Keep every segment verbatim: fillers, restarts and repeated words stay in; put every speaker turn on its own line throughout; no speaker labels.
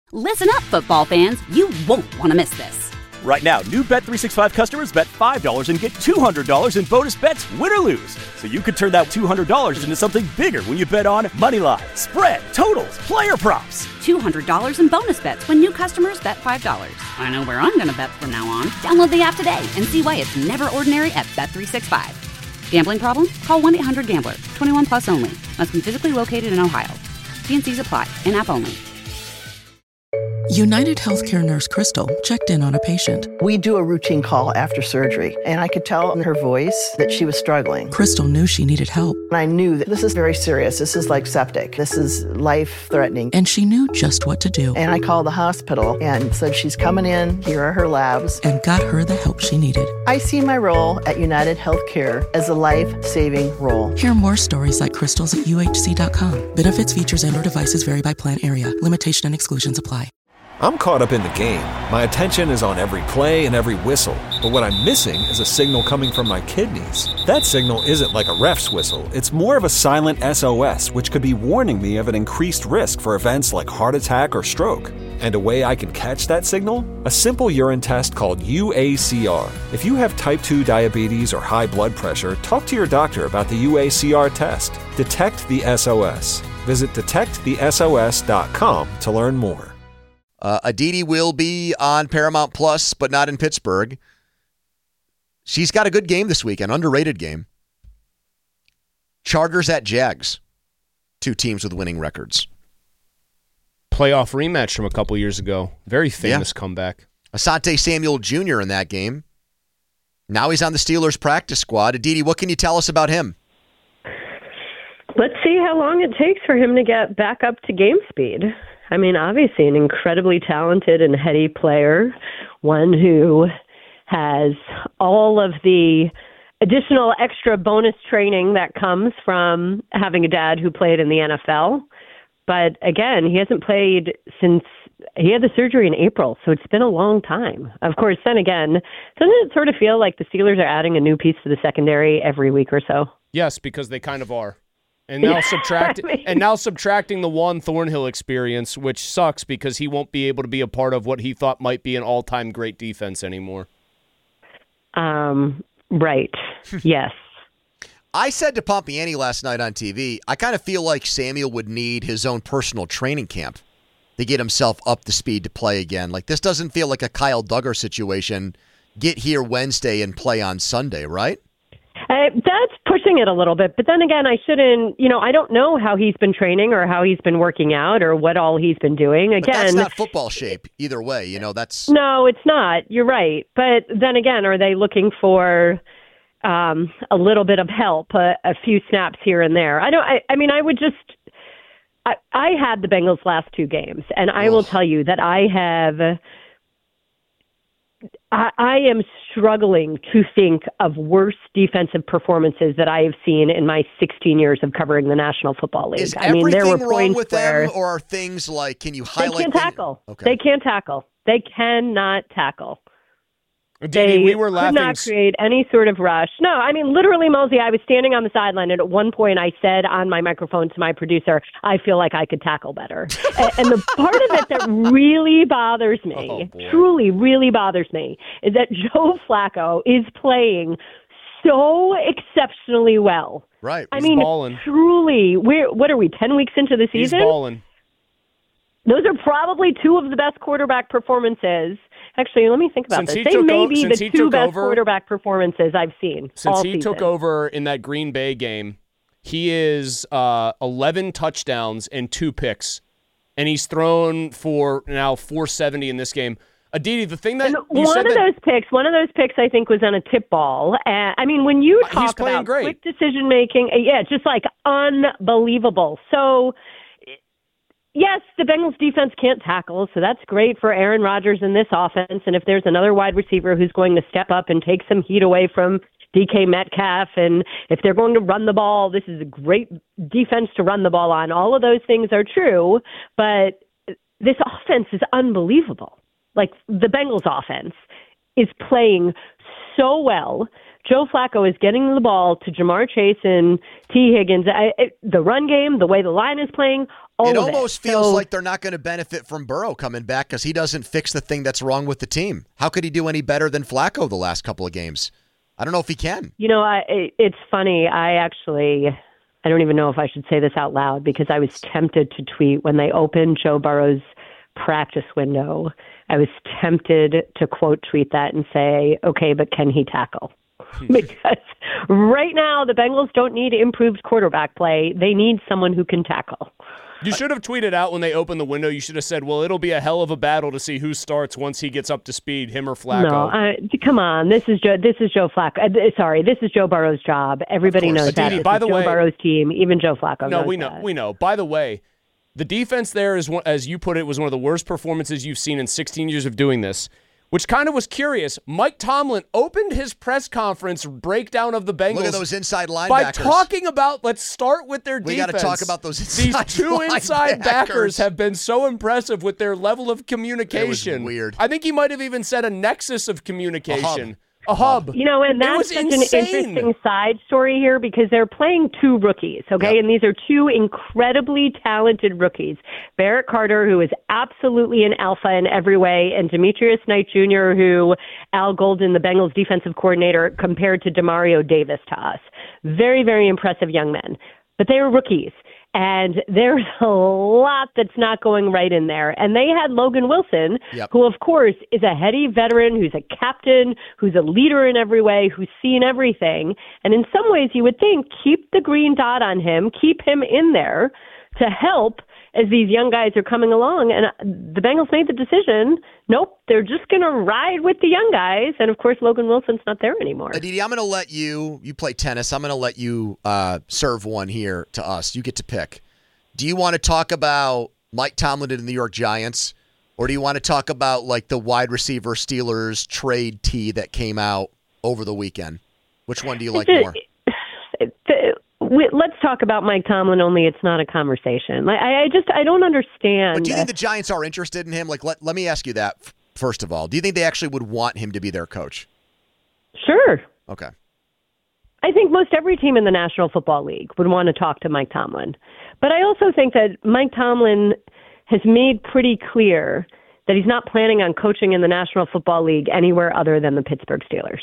Listen up, football fans. You won't want to miss this.
Right now, new Bet three sixty-five customers bet five dollars and get two hundred dollars in bonus bets, win or lose. So you could turn that two hundred dollars into something bigger when you bet on moneyline, spread, totals, player props.
two hundred dollars in bonus bets when new customers bet five dollars. I know where I'm going to bet from now on. Download the app today and see why it's never ordinary at Bet three sixty-five. Gambling problem? Call one eight hundred gambler. twenty-one plus only. Must be physically located in Ohio. T and C's apply. In-app only.
United Healthcare nurse Crystal checked in on a patient.
We do a routine call after surgery, and I could tell in her voice that she was struggling.
Crystal knew she needed help.
And I knew that this is very serious. This is like septic. This is life-threatening.
And she knew just what to do.
And I called the hospital and said, she's coming in. Here are her labs.
And got her the help she needed.
I see my role at United Healthcare as a life-saving role.
Hear more stories like Crystal's at U H C dot com. Benefits, features, and or devices vary by plan area. Limitation and exclusions apply.
I'm caught up in the game. My attention is on every play and every whistle. But what I'm missing is a signal coming from my kidneys. That signal isn't like a ref's whistle. It's more of a silent S O S, which could be warning me of an increased risk for events like heart attack or stroke. And a way I can catch that signal? A simple urine test called U A C R. If you have type two diabetes or high blood pressure, talk to your doctor about the U A C R test. Detect the S O S. Visit detect the S O S dot com to learn more.
Uh, Aditi will be on Paramount Plus, but not in Pittsburgh. She's got a good game this week, an underrated game. Chargers at Jags. Two teams with winning records.
Playoff rematch from a couple years ago. Very famous
yeah.
comeback.
Asante Samuel Junior in that game. Now he's on the Steelers practice squad. Aditi, what can you tell us about him?
Let's see how long it takes for him to get back up to game speed. I mean, obviously an incredibly talented and heady player, one who has all of the additional extra bonus training that comes from having a dad who played in the N F L. But again, he hasn't played since he had the surgery in April, so it's been a long time. Of course, then again, doesn't it sort of feel like the Steelers are adding a new piece to the secondary every week or so?
Yes, because they kind of are. And now subtract I mean, and now subtracting the Juan Thornhill experience, which sucks because he won't be able to be a part of what he thought might be an all-time great defense anymore.
Um, right. Yes.
I said to Pompiani last night on T V, I kind of feel like Samuel would need his own personal training camp to get himself up to speed to play again. Like, this doesn't feel like a Kyle Duggar situation. Get here Wednesday and play on Sunday, right?
Uh, that's pushing it a little bit. But then again, I shouldn't, you know, I don't know how he's been training or how he's been working out or what all he's been doing. Again,
but that's not football shape either way. You know, that's.
No, it's not. You're right. But then again, are they looking for um, a little bit of help, a, a few snaps here and there? I don't, I, I mean, I would just, I, I had the Bengals last two games, and I Ugh. will tell you that I have. I, I am struggling to think of worse defensive performances that I have seen in my sixteen years of covering the National Football League.
Is
I mean, there were
everything wrong
points
with
where
them, or are things like, can you highlight?
They can't
things?
tackle.
Okay.
They can't tackle. They cannot tackle.
Didi,
they
we were laughing.
could not create any sort of rush. No, I mean, literally, Mosey, I was standing on the sideline, and at one point I said on my microphone to my producer, I feel like I could tackle better. and, and the part of it that really bothers me, oh, truly really bothers me, is that Joe Flacco is playing so exceptionally well.
Right.
I
He's
mean,
balling.
truly, we're, what are we, ten weeks into the season?
He's balling.
Those are probably two of the best quarterback performances. Actually, let me think about
since
this. They may
o-
be the two best
over,
quarterback performances I've seen
Since
all
he
season.
took over in that Green Bay game, he is uh, eleven touchdowns and two picks. And he's thrown for now four seventy in this game. Aditi, the thing that
and
you
one
said
of
that,
those picks, one of those picks, I think, was on a tip ball. Uh, I mean, when you
he's
talk
playing
about
great.
quick decision making, uh, yeah, just like unbelievable. So, yes, the Bengals defense can't tackle, so that's great for Aaron Rodgers in this offense. And if there's another wide receiver who's going to step up and take some heat away from D K Metcalf, and if they're going to run the ball, this is a great defense to run the ball on. All of those things are true, but this offense is unbelievable. Like, the Bengals offense is playing so well. Joe Flacco is getting the ball to Jamar Chase and T. Higgins. I, it, the run game, the way the line is playing, all
it
of
almost
it.
feels
so,
like they're not going to benefit from Burrow coming back because he doesn't fix the thing that's wrong with the team. How could he do any better than Flacco the last couple of games? I don't know if he can.
You know, I, it, it's funny. I actually, I don't even know if I should say this out loud because I was tempted to tweet when they opened Joe Burrow's practice window. I was tempted to quote tweet that and say, okay, but can he tackle? Because right now the Bengals don't need improved quarterback play. They need someone who can tackle.
You should have tweeted out when they opened the window. You should have said, well, it'll be a hell of a battle to see who starts once he gets up to speed, him or Flacco.
No, uh, come on. This is Joe, this is Joe Flacco. Uh, sorry, this is Joe Burrow's job. Everybody knows that.
Aditi,
this
by
is
the
Joe
way,
Burrow's team, even Joe Flacco
No,
knows
we know.
that.
We know. By the way, the defense there is, one, as you put it, was one of the worst performances you've seen in sixteen years of doing this. Which kind of was curious. Mike Tomlin opened his press conference breakdown of the Bengals.
Look at those inside linebackers.
By talking about, let's start with their
we
defense.
We got to talk about those inside
These two
linebackers.
inside backers have been so impressive with their level of communication.
It was weird.
I think he might have even said a nexus of communication.
A hub.
A hub.
You know, and that's such insane. An interesting side story here because they're playing two rookies, okay? Yep. And these are two incredibly talented rookies. Barrett Carter, who is absolutely an alpha in every way, and Demetrius Knight Junior, who Al Golden, the Bengals defensive coordinator, compared to Demario Davis to us. Very, very impressive young men. But they are rookies. And there's a lot that's not going right in there. And they had Logan Wilson, yep. who, of course, is a heady veteran, who's a captain, who's a leader in every way, who's seen everything. And in some ways, you would think, keep the green dot on him, keep him in there to help as these young guys are coming along. And the Bengals made the decision, nope, they're just going to ride with the young guys. And, of course, Logan Wilson's not there anymore.
Aditi, I'm going to let you, you play tennis, I'm going to let you uh, serve one here to us. You get to pick. Do you want to talk about Mike Tomlin and the New York Giants, or do you want to talk about, like, the wide receiver Steelers trade tea that came out over the weekend? Which one do you like more?
We, let's talk about Mike Tomlin, only it's not a conversation. I, I just, I don't understand.
But do you think the Giants are interested in him? Like, let, let me ask you that, first of all. Do you think they actually would want him to be their coach?
Sure.
Okay.
I think most every team in the National Football League would want to talk to Mike Tomlin. But I also think that Mike Tomlin has made pretty clear that he's not planning on coaching in the National Football League anywhere other than the Pittsburgh Steelers.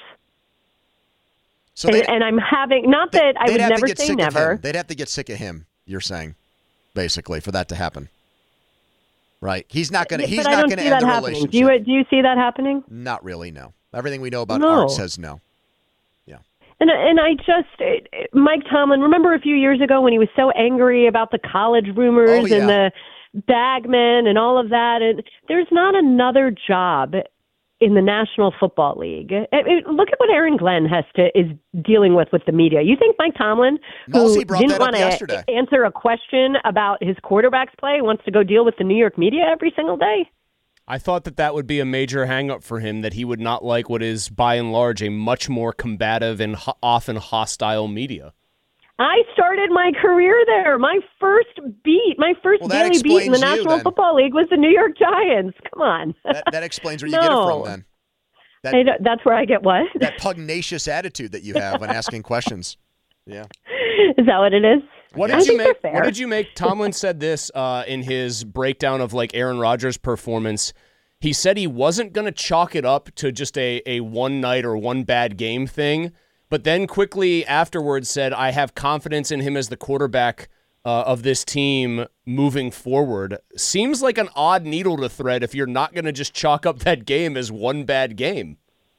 So and, and I'm having, not
they,
that I would never say never.
They'd have to get sick of him, you're saying, basically, for that to happen. Right? He's not going to He's not going to end the
happening.
relationship.
Do you, do you see that happening?
Not really, no. Everything we know about
no.
Art says no. Yeah.
And and I just, Mike Tomlin, remember a few years ago when he was so angry about the college rumors
oh, yeah.
and the bagmen and all of that? And there's not another job in the National Football League. It, it, look at what Aaron Glenn has to is dealing with with the media. You think Mike Tomlin, who didn't want to answer a question about his quarterback's play, wants to go deal with the New York media every single day?
I thought that that would be a major hang-up for him, that he would not like what is, by and large, a much more combative and ho- often hostile media.
I started my career there. My first beat, my first
well,
daily beat in the
you,
National
then.
Football League was the New York Giants. Come on.
That, that explains where you
no.
get it from, then. That,
I, that's where I get what?
That pugnacious attitude that you have when asking questions. Yeah.
Is that what it is?
What did you make? What did you make? Tomlin said this uh, in his breakdown of like Aaron Rodgers' performance. He said he wasn't going to chalk it up to just a, a one night or one bad game thing, but then quickly afterwards said, I have confidence in him as the quarterback uh, of this team moving forward. Seems like an odd needle to thread if you're not going to just chalk up that game as one bad game.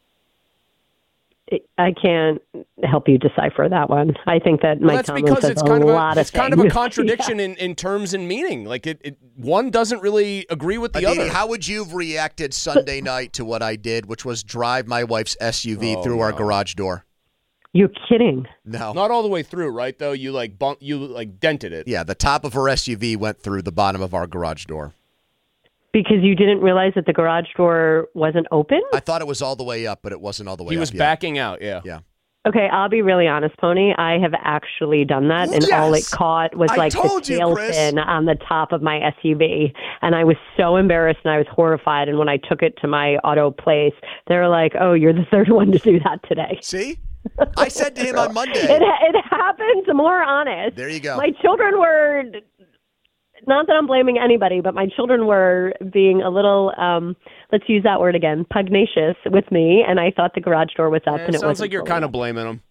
I can't help you decipher that one. I think that
well,
Mike
that's
Tomlin
because
says
it's
a
kind of a,
lot
it's
of
kind of a
things.
contradiction
yeah.
in, in terms and meaning. Like it, it, one doesn't really agree with the
Aditi,
other.
how would you have reacted Sunday night to what I did, which was drive my wife's S U V
oh,
through
no.
our garage door?
You're kidding.
No,
not all the way through, right? Though you like bump, you like dented it.
Yeah, the top of her S U V went through the bottom of our garage door.
Because you didn't realize that the garage door wasn't open?
I thought it was all the way up, but it wasn't all the way
he
up.
He was
yet.
backing out, yeah.
Yeah.
Okay, I'll be really honest, Pony. I have actually done that, and
yes!
all it caught was
I
like the tail fin on the top of my S U V. And I was so embarrassed, and I was horrified. And when I took it to my auto place, they were like, oh, you're the third one to do that today.
See? I said to him on Monday.
It, it happens more honest.
There you go.
My children were, not that I'm blaming anybody, but my children were being a little, um, let's use that word again, pugnacious with me, and I thought the garage door was up.
Yeah,
and it
sounds like you're
fully
kind of
up.
blaming them.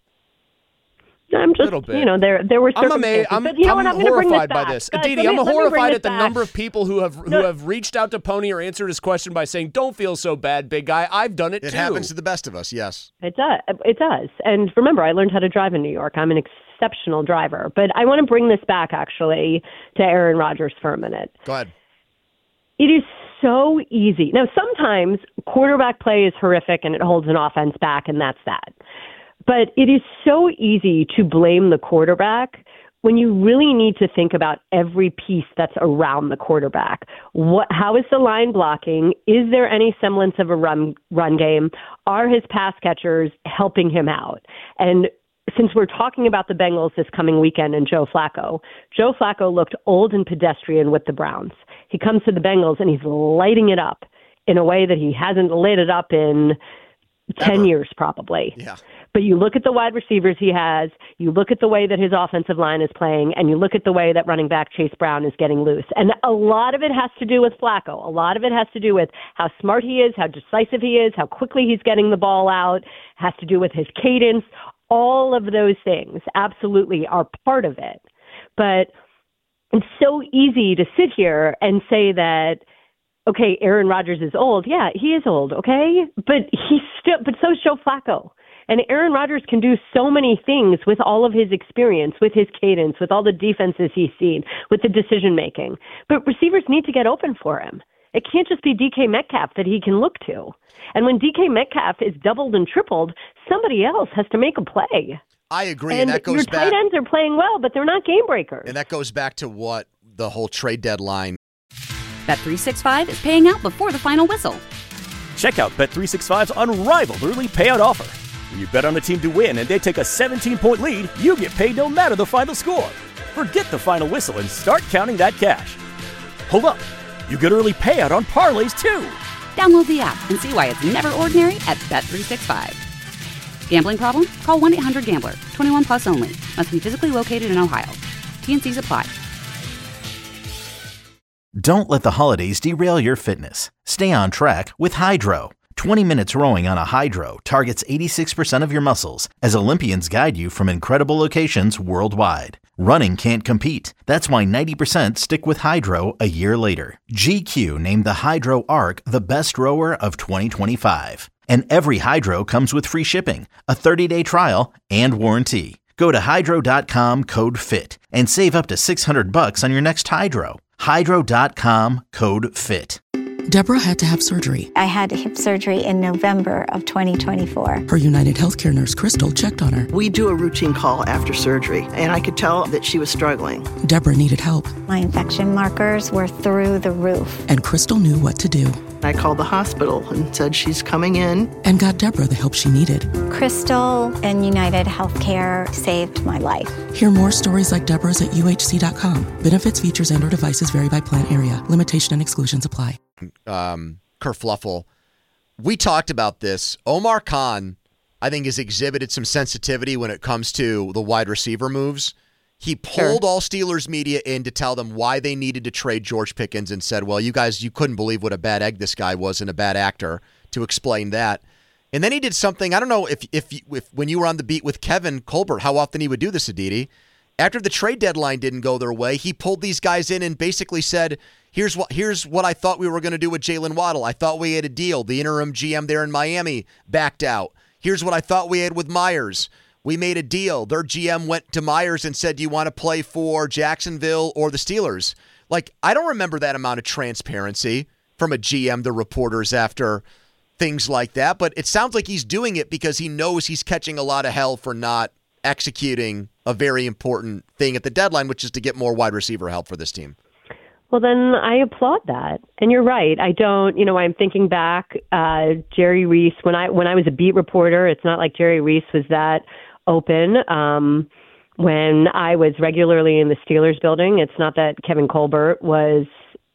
I'm just, you know, there there were
I'm
circumstances.
amazed. I'm,
but you know
I'm
what? I'm going to bring this
horrified by
back.
this.
Guys,
Aditi,
let me-
I'm
let me bring
horrified
this
at the
back.
number of people who have who
No.
have reached out to Pony or answered his question by saying, "Don't feel so bad, big guy. I've done it,
It
too."
happens to the best of us, yes.
It does. It does. And remember, I learned how to drive in New York. I'm an exceptional driver. But I want to bring this back, actually, to Aaron Rodgers for a minute.
Go ahead.
It is so easy. Now, sometimes quarterback play is horrific and it holds an offense back, and that's that. But it is so easy to blame the quarterback when you really need to think about every piece that's around the quarterback. What, how is the line blocking? Is there any semblance of a run run game? Are his pass catchers helping him out? And since we're talking about the Bengals this coming weekend and Joe Flacco, Joe Flacco looked old and pedestrian with the Browns. He comes to the Bengals and he's lighting it up in a way that he hasn't lit it up in ten
Ever.
years probably.
Yeah.
But you look at the wide receivers he has, you look at the way that his offensive line is playing, and you look at the way that running back Chase Brown is getting loose. And a lot of it has to do with Flacco. A lot of it has to do with how smart he is, how decisive he is, how quickly he's getting the ball out, has to do with his cadence. All of those things absolutely are part of it. But it's so easy to sit here and say that, okay, Aaron Rodgers is old. Yeah, he is old, okay? But he's still, but so is Joe Flacco. And Aaron Rodgers can do so many things with all of his experience, with his cadence, with all the defenses he's seen, with the decision making. But receivers need to get open for him. It can't just be D K Metcalf that he can look to. And when D K Metcalf is doubled and tripled, somebody else has to make a play.
I agree,
And,
and that goes
your
back.
tight ends are playing well, but they're not game breakers.
And that goes back to what the whole trade deadline.
Bet three sixty-five is paying out before the final whistle.
Check out Bet three sixty-five's unrivaled early payout offer. When you bet on a team to win and they take a seventeen-point lead, you get paid no matter the final score. Forget the final whistle and start counting that cash. Hold up. You get early payout on parlays, too.
Download the app and see why it's never ordinary at Bet three sixty-five. Gambling problem? Call one eight hundred gambler. twenty-one plus only. Must be physically located in Ohio. T N Cs apply.
Don't let the holidays derail your fitness. Stay on track with Hydro. twenty minutes rowing on a Hydro targets eighty-six percent of your muscles as Olympians guide you from incredible locations worldwide. Running can't compete. That's why ninety percent stick with Hydro a year later. G Q named the Hydro Arc the best rower of twenty twenty-five. And every Hydro comes with free shipping, a thirty-day trial, and warranty. Go to hydro dot com, code FIT, and save up to six hundred bucks on your next Hydro. hydro dot com, code FIT.
Deborah had to have surgery.
I had hip surgery in November of twenty twenty-four.
Her United Healthcare nurse, Crystal, checked on her.
We do a routine call after surgery, and I could tell that she was struggling.
Deborah needed help.
My infection markers were through the roof.
And Crystal knew what to do.
I called the hospital and said she's coming in.
And got Deborah the help she needed.
Crystal and United Healthcare saved my life.
Hear more stories like Deborah's at U H C dot com. Benefits, features, and or devices vary by plan area. Limitation and exclusions apply.
Um, Kerfluffle. We talked about this. Omar Khan, I think, has exhibited some sensitivity when it comes to the wide receiver moves. He pulled
Sure.
all Steelers media in to tell them why they needed to trade George Pickens and said, well, you guys, you couldn't believe what a bad egg this guy was and a bad actor, to explain that. And then he did something, I don't know if if, if when you were on the beat with Kevin Colbert, how often he would do this, Aditi. After the trade deadline didn't go their way, he pulled these guys in and basically said, here's what here's what I thought we were going to do with Jalen Waddle. I thought we had a deal. The interim G M there in Miami backed out. Here's what I thought we had with Myers. We made a deal. Their G M went to Myers and said, do you want to play for Jacksonville or the Steelers? Like, I don't remember that amount of transparency from a G M to reporters after things like that, but it sounds like he's doing it because he knows he's catching a lot of hell for not executing a very important thing at the deadline, which is to get more wide receiver help for this team.
Well, then I applaud that. And you're right. I don't, you know, I'm thinking back, uh, Jerry Reese, when I when I was a beat reporter, it's not like Jerry Reese was that open. Um, when I was regularly in the Steelers building, it's not that Kevin Colbert was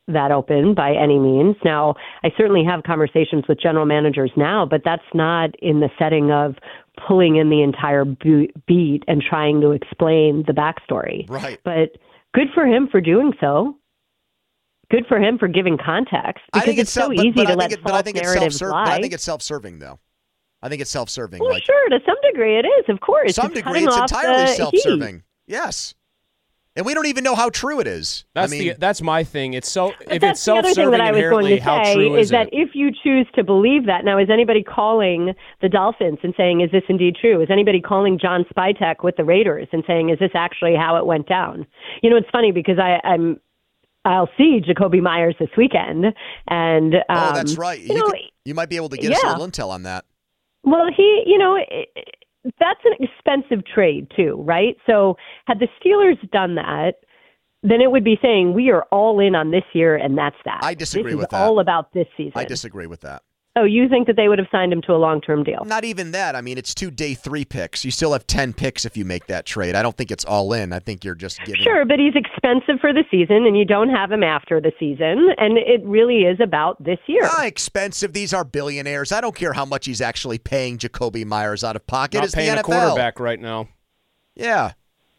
that open by any means. Now, I certainly have conversations with general managers now, but that's not in the setting of pulling in the entire beat and trying to explain the backstory.
Right.
But good for him for doing so. Good for him for giving context, because
I think
it's,
it's
so
but,
easy
but
to
I
let
think it,
false
but I think it's
narratives
self-serving.
lie.
But I think it's self-serving, though. I think it's self-serving.
Well,
like,
sure, to some degree it is, of course.
some
it's
degree, it's entirely self-serving. Yes. And we don't even know how true it is.
That's
I mean,
the that's my thing. It's so
But
if
that's
it's
the other thing
self-serving
that I was going
inherently,
to
how
say
true
is
is
that
it?
if you choose to believe that, now is anybody calling the Dolphins and saying, is this indeed true? Is anybody calling John Spytek with the Raiders and saying, is this actually how it went down? You know, it's funny because I, I'm I'll see Jakobi Meyers this weekend, and um,
oh, that's right.
You,
You,
know,
could, you might be able to get us
yeah.
a little intel on that.
Well, he, you know, it, that's an expensive trade too, right? So had the Steelers done that, then it would be saying we are all in on this year, and that's that.
I disagree
this
with
is
that.
all about this season.
I disagree with that.
Oh, you think that they would have signed him to a long-term deal?
Not even that. I mean, it's two day three picks. You still have ten picks if you make that trade. I don't think it's all in. I think you're just giving.
Sure, but he's expensive for the season, and you don't have him after the season, and it really is about this year.
Ah, expensive. These are billionaires. I don't care how much he's actually paying Jakobi Meyers out of pocket.
Not
It's
paying
the
a
N F L.
quarterback right now.
Yeah.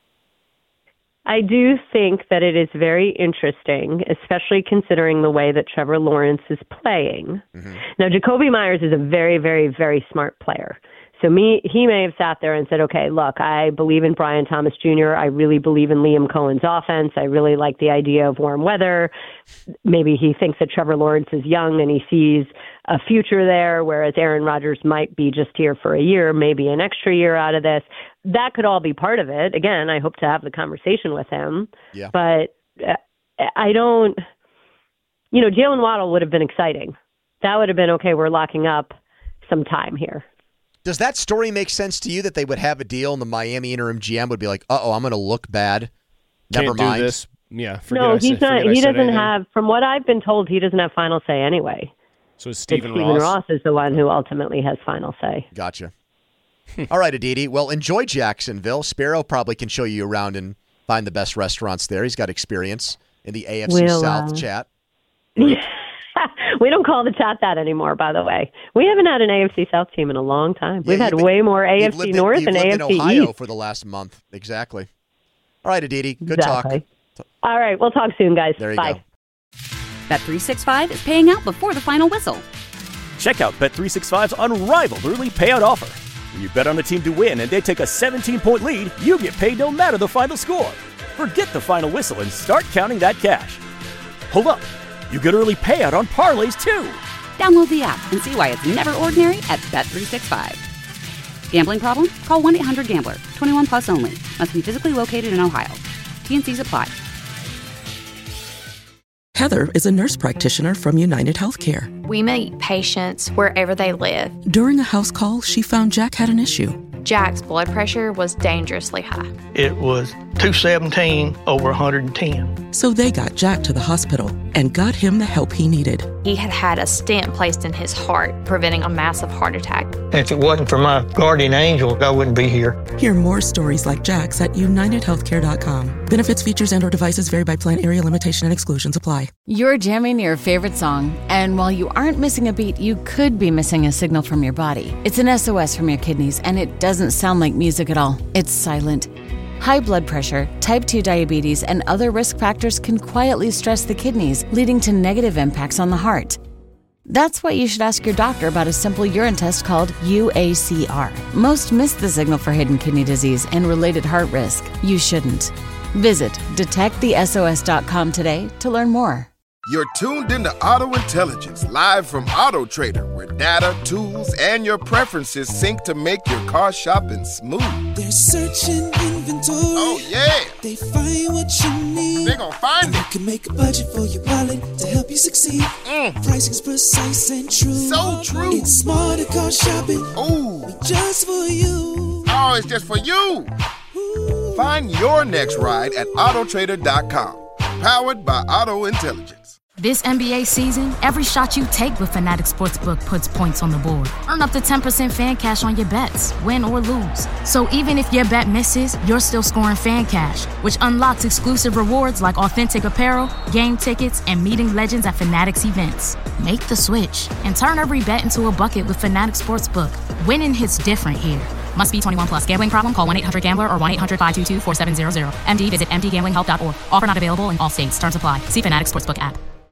I do think that it is very interesting, especially considering the way that Trevor Lawrence is playing.
Mm-hmm.
Now, Jakobi Meyers is a very, very, very smart player. So me, he may have sat there and said, okay, look, I believe in Brian Thomas Junior I really believe in Liam Cohen's offense. I really like the idea of warm weather. Maybe he thinks that Trevor Lawrence is young and he sees a future there, whereas Aaron Rodgers might be just here for a year, maybe an extra year out of this. That could all be part of it. Again, I hope to have the conversation with him.
Yeah.
But uh, I don't, you know, Jalen Waddle would have been exciting. That would have been, okay, we're locking up some time here.
Does that story make sense to you that they would have a deal and the Miami interim G M would be like, uh-oh, I'm going to look bad. Never
Can't do
mind.
this. Yeah, forget
No,
I
he's
said,
not.
forget I
He
said
doesn't
anything.
have, from what I've been told, he doesn't have final say anyway.
So it's Stephen
It's Stephen
Ross.
Ross is the one who ultimately has final say.
Gotcha. All right, Aditi. Well, enjoy Jacksonville. Sparrow probably can show you around and find the best restaurants there. He's got experience in the A F C
We'll,
South
uh,
chat.
We don't call the chat that anymore, by the way. We haven't had an A F C South team in a long time.
Yeah,
We've had
you've been-
way more A F
you've
C
lived in-
North
you've
and
lived
A F C
in Ohio
East.
for the last month. Exactly. All right, Aditi. Good
Exactly.
talk.
All right, we'll talk soon, guys.
There you
Bye.
go.
Bet three sixty-five is paying out before the final whistle.
Check out Bet three sixty-five's unrivaled early payout offer. When you bet on a team to win and they take a seventeen-point lead, you get paid no matter the final score. Forget the final whistle and start counting that cash. Hold up. You get early payout on parlays, too.
Download the app and see why it's never ordinary at Bet three sixty-five. Gambling problem? Call one eight hundred gambler. twenty-one plus only. Must be physically located in Ohio. T N Cs apply.
Heather is a nurse practitioner from United Healthcare.
We meet patients wherever they live.
During a house call, she found Jack had an issue.
Jack's blood pressure was dangerously high.
It was two seventeen over one hundred ten.
So they got Jack to the hospital and got him the help he needed.
He had had a stent placed in his heart, preventing a massive heart attack.
If it wasn't for my guardian angel, I wouldn't be here.
Hear more stories like Jack's at united healthcare dot com. Benefits, features, and or devices vary by plan, area, limitation, and exclusions apply.
You're jamming your favorite song, and while you aren't missing a beat, you could be missing a signal from your body. It's an S O S from your kidneys, and it doesn't sound like music at all. It's silent. High blood pressure, type two diabetes, and other risk factors can quietly stress the kidneys, leading to negative impacts on the heart. That's why you should ask your doctor about a simple urine test called U A C R. Most miss the signal for hidden kidney disease and related heart risk. You shouldn't. Visit detect the S O S dot com today to learn more.
You're tuned into Auto Intelligence, live from Auto Trader, where data, tools, and your preferences sync to make your car shopping smooth.
They're searching inventory.
Oh, yeah.
They find what you need.
They're gonna find
and
it.
You can make a budget for your wallet to help you succeed.
Mm.
Pricing's precise and true.
So true.
It's smarter car shopping.
Ooh.
Just for you.
Oh, it's just for you. Ooh. Find your next ride at auto trader dot com. Powered by Auto Intelligence.
This N B A season, every shot you take with Fanatics Sportsbook puts points on the board. Earn up to ten percent fan cash on your bets, win or lose. So even if your bet misses, you're still scoring fan cash, which unlocks exclusive rewards like authentic apparel, game tickets, and meeting legends at Fanatics events. Make the switch and turn every bet into a bucket with Fanatics Sportsbook. Winning hits different here. Must be twenty-one plus. Gambling problem? Call one eight hundred gambler or one eight hundred five two two four seven zero zero. M D visit m d gambling help dot org. Offer not available in all states. Terms apply. See Fanatics Sportsbook app.